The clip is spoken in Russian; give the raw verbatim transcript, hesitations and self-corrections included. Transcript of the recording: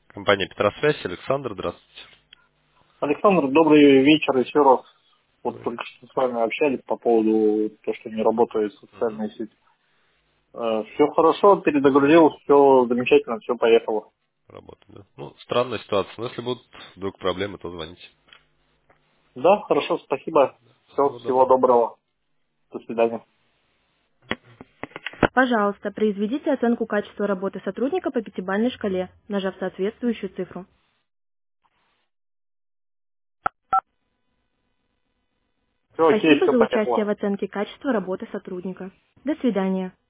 Компания Петросвязь, Александр, здравствуйте. Александр, добрый вечер еще раз. Вот Добрый только вечер. что с вами общались по поводу того, что не работает Мгм. социальная сеть. Все хорошо, перезагрузил, все замечательно, все поехало. Работа, да? Ну, странная ситуация, но если будут вдруг проблемы, то звоните. Да, хорошо, спасибо. Все, Всего всего доброго. доброго. До свидания. Пожалуйста, произведите оценку качества работы сотрудника по пятибалльной шкале, нажав соответствующую цифру. Все окей, Спасибо все за участие поехало. в оценке качества работы сотрудника. До свидания.